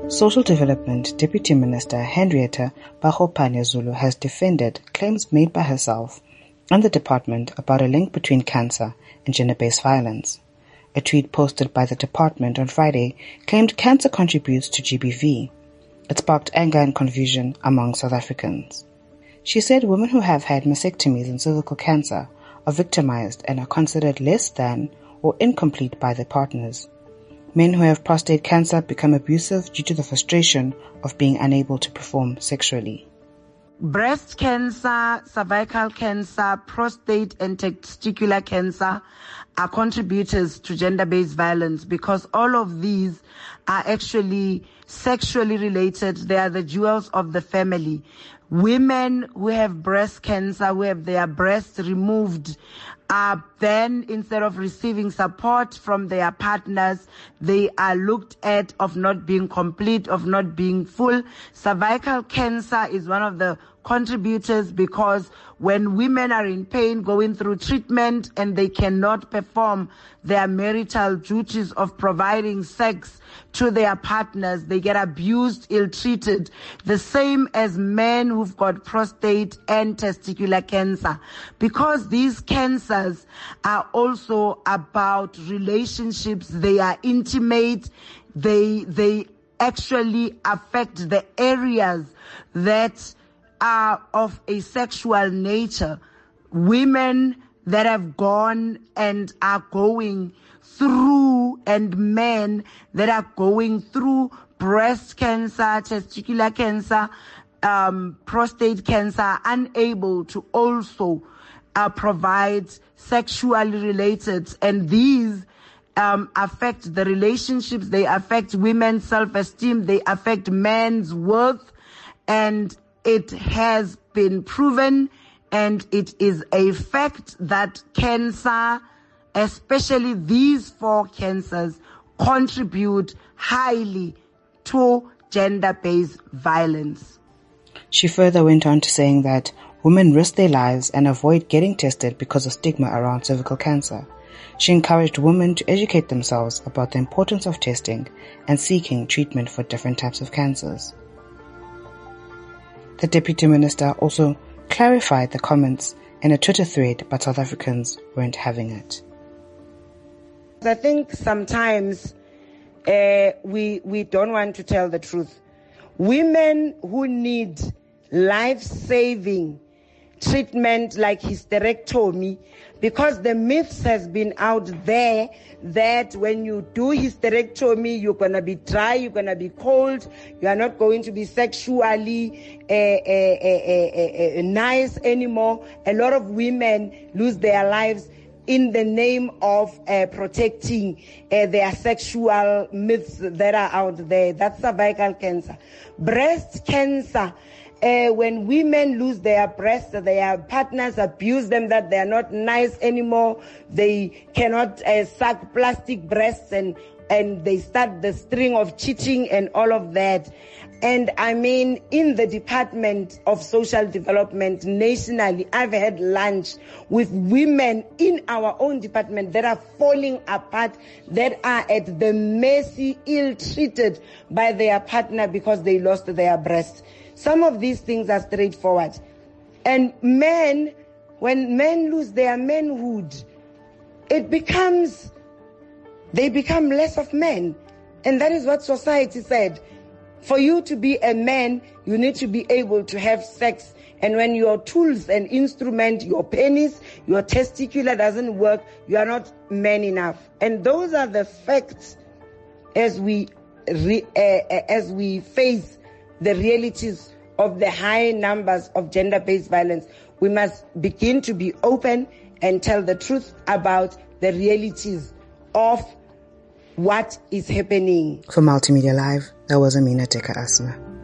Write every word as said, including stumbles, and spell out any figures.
Social Development Deputy Minister Henrietta Bogopane-Zulu has defended claims made by herself and the department about a link between cancer and gender-based violence. A tweet posted by the department on Friday claimed cancer contributes to G B V. It sparked anger and confusion among South Africans. She said women who have had mastectomies and cervical cancer are victimized and are considered less than or incomplete by their partners. Men who have prostate cancer become abusive due to the frustration of being unable to perform sexually. Breast cancer, cervical cancer, prostate and testicular cancer are contributors to gender-based violence because all of these are actually sexually related. They are the jewels of the family. Women who have breast cancer, who have their breasts removed, are then, instead of receiving support from their partners, they are looked at of not being complete, of not being full. Cervical cancer is one of the contributors because when women are in pain going through treatment and they cannot perform their marital duties of providing sex to their partners, they get abused, ill-treated, the same as men who've got prostate and testicular cancer. Because these cancers are also about relationships, they are intimate, they, they actually affect the areas that are of a sexual nature. Women that have gone and are going through, and men that are going through breast cancer, testicular cancer, um, prostate cancer, are unable to also uh, provide sexually related, and these um, affect the relationships, they affect women's self-esteem, they affect men's worth, and it has been proven, and it is a fact that cancer, especially these four cancers, contribute highly to gender-based violence. She further went on to saying that women risk their lives and avoid getting tested because of stigma around cervical cancer. She encouraged women to educate themselves about the importance of testing and seeking treatment for different types of cancers. The Deputy Minister also clarified the comments in a Twitter thread, but South Africans weren't having it. I think sometimes uh, we we don't want to tell the truth. Women who need life-saving treatment like hysterectomy, because the myths has been out there that when you do hysterectomy, you're going to be dry, you're going to be cold, you are not going to be sexually uh, uh, uh, uh, uh, nice anymore. A lot of women lose their lives in the name of uh, protecting uh, their sexual myths that are out there. That's cervical cancer. Breast cancer. Uh, when women lose their breasts, their partners abuse them, that they are not nice anymore, they cannot uh, suck plastic breasts, and, and they start the string of cheating and all of that. And I mean, in the Department of Social Development nationally, I've had lunch with women in our own department that are falling apart, that are at the mercy, ill-treated by their partner because they lost their breasts. Some of these things are straightforward. And men, when men lose their manhood, it becomes, they become less of men. And that is what society said. For you to be a man, you need to be able to have sex. And when your tools and instrument, your penis, your testicular doesn't work, you are not man enough. And those are the facts as we, re, uh, as we face the realities of the high numbers of gender-based violence. We must begin to be open and tell the truth about the realities of what is happening. For Multimedia Live, that was Amina Teka Asma.